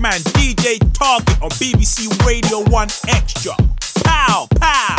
man DJ Target on BBC Radio 1 Extra. Pow, pow.